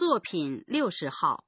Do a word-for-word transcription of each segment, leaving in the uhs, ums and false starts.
作品六十号。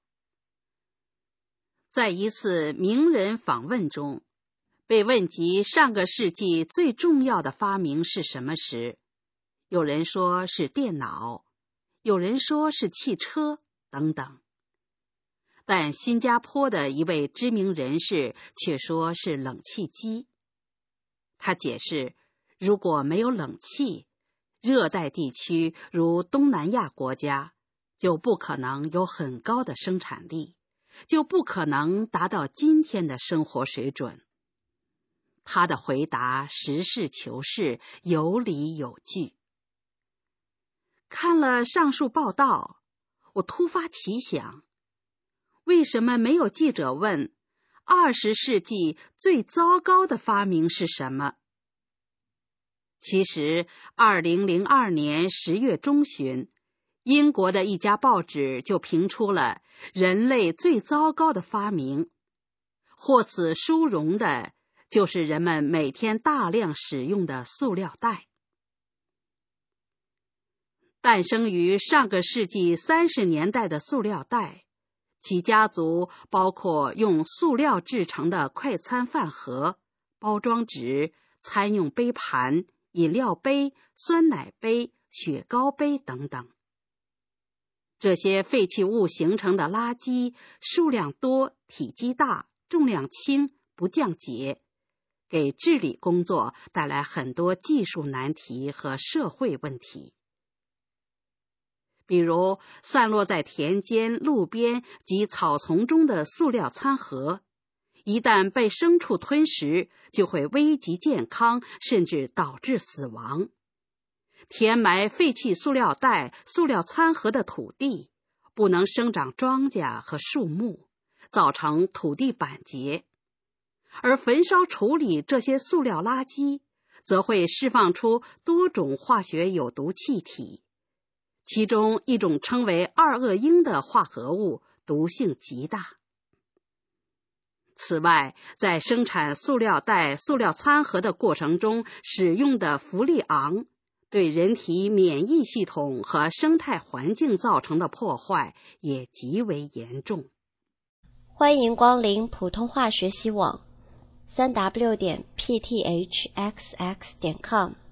在一次名人访问中，被问及上个世纪最重要的发明是什么时，有人说是电脑，有人说是汽车等等。但新加坡的一位知名人士却说是冷气机。他解释，如果没有冷气，热带地区如东南亚国家就不可能有很高的生产力，就不可能达到今天的生活水准。他的回答实事求是，有理有据。看了上述报道，我突发奇想，为什么没有记者问二十世纪最糟糕的发明是什么？其实二零零二年十月中旬，英国的一家报纸就评出了人类最糟糕的发明，获此殊荣的就是人们每天大量使用的塑料袋。诞生于上个世纪三十年代的塑料袋，其家族包括用塑料制成的快餐饭盒、包装纸、餐用杯盘、饮料杯、酸奶杯、雪糕杯等等。这些废弃物形成的垃圾数量多、体积大、重量轻、不降解，给治理工作带来很多技术难题和社会问题。比如散落在田间、路边及草丛中的塑料餐盒，一旦被牲畜吞食，就会危及健康，甚至导致死亡。填埋废弃塑料袋、塑料餐盒的土地，不能生长庄稼和树木，造成土地板结。而焚烧处理这些塑料垃圾，则会释放出多种化学有毒气体，其中一种称为二恶英的化合物毒性极大。此外，在生产塑料袋、塑料餐盒的过程中使用的氟利昂，对人体免疫系统和生态环境造成的破坏也极为严重。 欢迎光临普通话学习网，三 w 点 p t h x x 点 com。